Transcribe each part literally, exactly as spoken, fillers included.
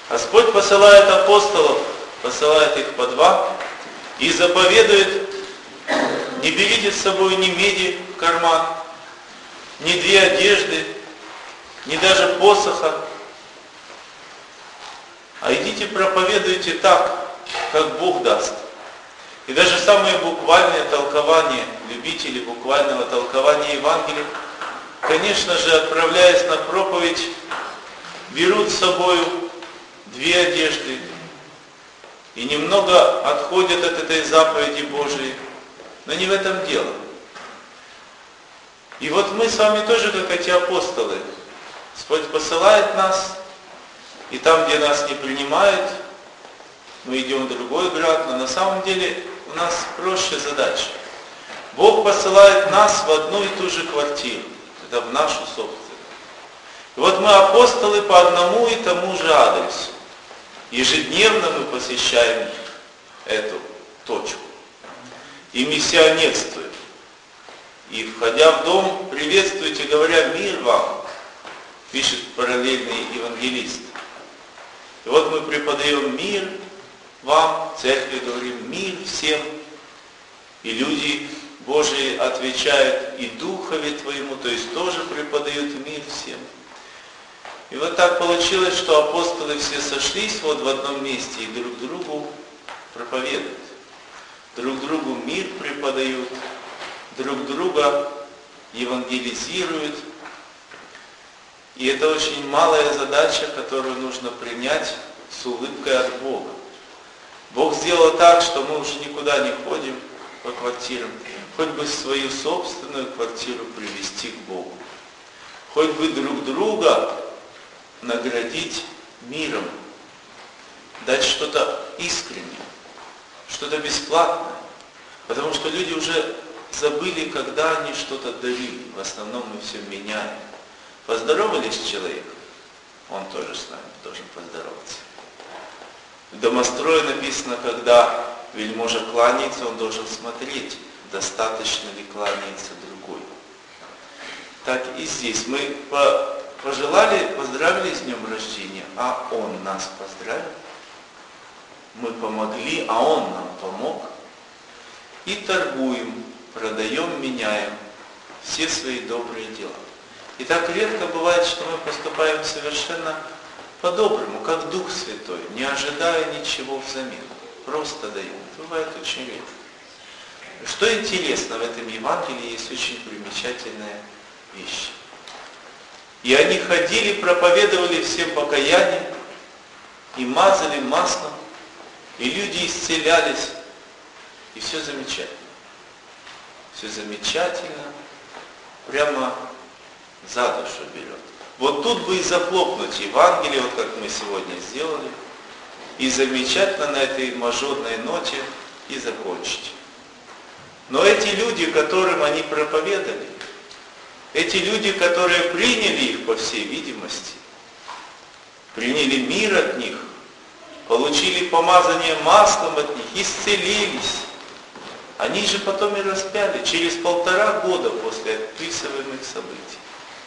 Господь посылает апостолов, посылает их по два и заповедует: не берите с собой ни меди в карман, ни две одежды, ни даже посоха, а идите проповедуйте так, как Бог даст. И даже самые буквальные толкования, любители буквального толкования Евангелия, конечно же, отправляясь на проповедь, берут с собой две одежды и немного отходят от этой заповеди Божией. Но не в этом дело. И вот мы с вами тоже, как эти апостолы. Господь посылает нас, и там, где нас не принимают, мы идем в другой град, но на самом деле у нас проще задача. Бог посылает нас в одну и ту же квартиру, это в нашу собственную. И вот мы апостолы по одному и тому же адресу. Ежедневно мы посещаем эту точку и миссионерствуем. И, входя в дом, приветствуйте, говоря: мир вам, пишет параллельный евангелист. И вот мы преподаем мир вам, в церкви говорим мир всем, и люди Божии отвечают: и Духове Твоему, то есть тоже преподают мир всем. И вот так получилось, что апостолы все сошлись вот в одном месте и друг другу проповедуют. Друг другу мир преподают, друг друга евангелизируют. И это очень малая задача, которую нужно принять с улыбкой от Бога. Бог сделал так, что мы уже никуда не ходим по квартирам, хоть бы свою собственную квартиру привести к Богу, хоть бы друг друга наградить миром, дать что-то искреннее, что-то бесплатное, потому что люди уже забыли, когда они что-то дарили. В основном мы все меняем. Поздоровались с человеком, он тоже с нами должен поздороваться. В домострое написано, когда вельможа кланяется, он должен смотреть, достаточно ли кланяется другой. Так и здесь мы пожелали, поздравили с днем рождения, а он нас поздравил. Мы помогли, а он нам помог. И торгуем, продаем, меняем все свои добрые дела. И так редко бывает, что мы поступаем совершенно по-доброму, как Дух Святой, не ожидая ничего взамен. Просто даем. Это бывает очень редко. Что интересно, в этом Евангелии есть очень примечательная вещь. И они ходили, проповедовали всем покаяние, и мазали маслом, и люди исцелялись, и все замечательно. Все замечательно, прямо за душу берет. Вот тут бы и захлопнуть Евангелие, вот как мы сегодня сделали, и замечательно на этой мажорной ноте и закончить. Но эти люди, которым они проповедовали, эти люди, которые приняли их, по всей видимости, приняли мир от них, получили помазание маслом от них, исцелились, они же потом и распяли через полтора года после описываемых событий.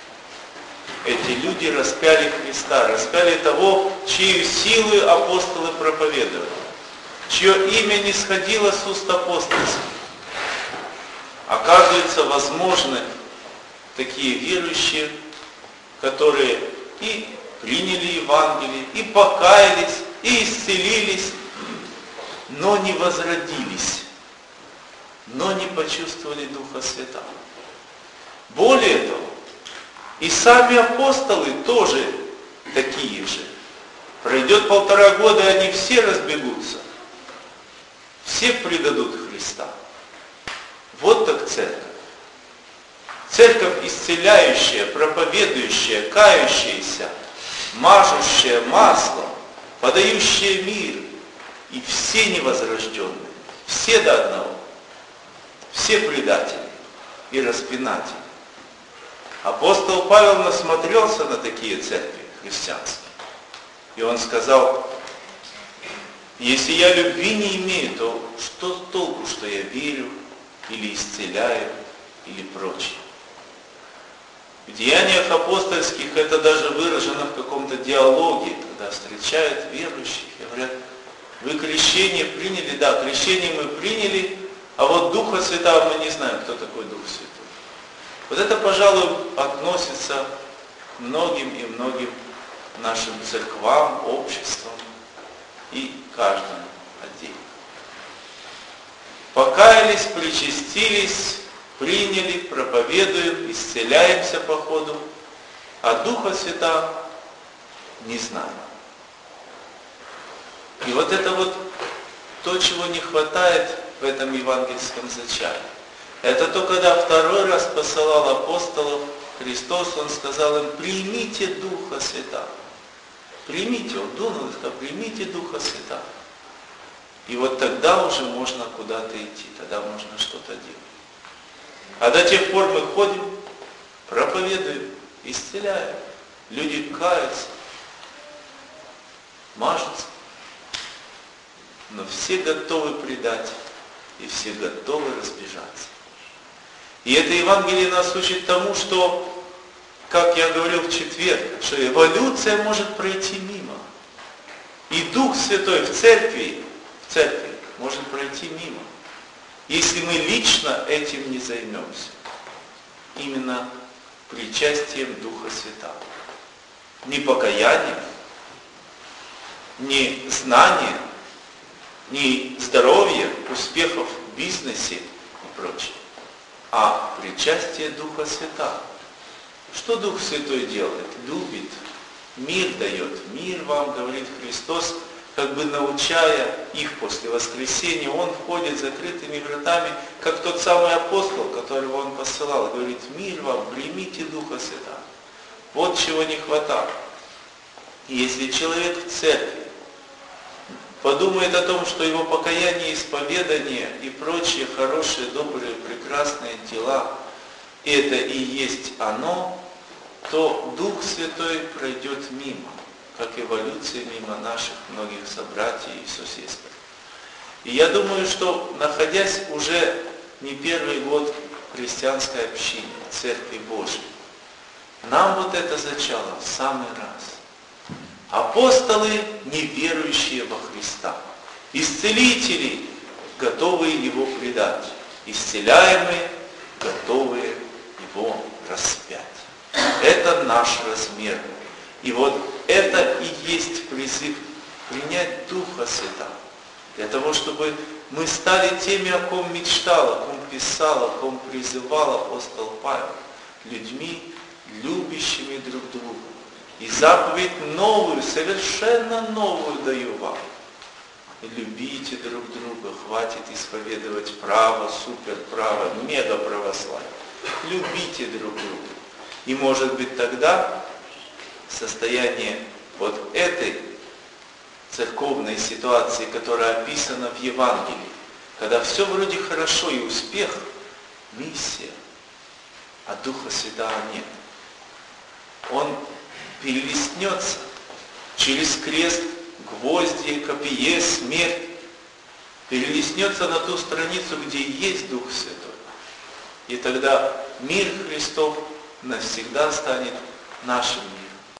Эти люди распяли Христа, распяли того, чью силу апостолы проповедовали, чье имя не сходило с уст апостольских. Оказывается, возможны такие верующие, которые и приняли Евангелие, и покаялись, и исцелились, но не возродились, но не почувствовали Духа Святого. Более того, и сами апостолы тоже такие же. Пройдет полтора года, и они все разбегутся. Все предадут Христа. Вот так церковь. Церковь исцеляющая, проповедующая, кающаяся, мажущая маслом, подающая мир. И все невозрожденные, все до одного. Все предатели и распинатели. Апостол Павел насмотрелся на такие церкви христианские. И он сказал: если я любви не имею, то что толку, что я верю, или исцеляю, или прочее. В деяниях апостольских это даже выражено в каком-то диалоге, когда встречают верующих и говорят, вы крещение приняли? Да, крещение мы приняли, а вот Духа Святого мы не знаем, кто такой Дух Святой. Вот это, пожалуй, относится к многим и многим нашим церквам, обществам и каждому отдельно. Покаялись, причастились, приняли, проповедуем, исцеляемся по ходу, а Духа Святого не знаем. И вот это вот то, чего не хватает в этом евангельском зачатии. Это то, когда второй раз посылал апостолов Христос, Он сказал им, примите Духа Святого. Примите, Он дунул и сказал, примите Духа Святого. И вот тогда уже можно куда-то идти, тогда можно что-то делать. А до тех пор мы ходим, проповедуем, исцеляем. Люди каются, мажутся. Но все готовы предать, и все готовы разбежаться. И это Евангелие нас учит тому, что, как я говорил в четверг, что эволюция может пройти мимо. И Дух Святой в церкви, в церкви может пройти мимо. Если мы лично этим не займемся. Именно причастием Духа Святого. Не покаянием, не знанием, не здоровье, успехов в бизнесе и прочее, а причастие Духа Святого. Что Дух Святой делает? Любит, мир дает. Мир вам, говорит Христос, как бы научая их после воскресения, Он входит закрытыми вратами, как тот самый апостол, которого Он посылал, говорит, мир вам, примите Духа Святого. Вот чего не хватало. И если человек в церкви подумает о том, что его покаяние, исповедание и прочие хорошие, добрые, прекрасные дела, это и есть оно, то Дух Святой пройдет мимо, как эволюция мимо наших многих собратьев и сосисков. И я думаю, что, находясь уже не первый год в христианской общине, Церкви Божией, нам вот это зачало в самый раз. Апостолы, неверующие во Христа. Исцелители, готовые Его предать. Исцеляемые, готовые Его распять. Это наш размер. И вот это и есть призыв принять Духа Святого. Для того, чтобы мы стали теми, о ком мечтал, о ком писал, о ком призывал апостол Павел. Людьми, любящими друг друга. И заповедь новую, совершенно новую даю вам. Любите друг друга, хватит исповедовать право, суперправо, мегаправославие. Любите друг друга. И может быть тогда состояние вот этой церковной ситуации, которая описана в Евангелии, когда все вроде хорошо и успех, миссия, а Духа Святого нет. Он перелистнется через крест, гвозди, копье, смерть, перелистнется на ту страницу, где есть Дух Святой. И тогда мир Христов навсегда станет нашим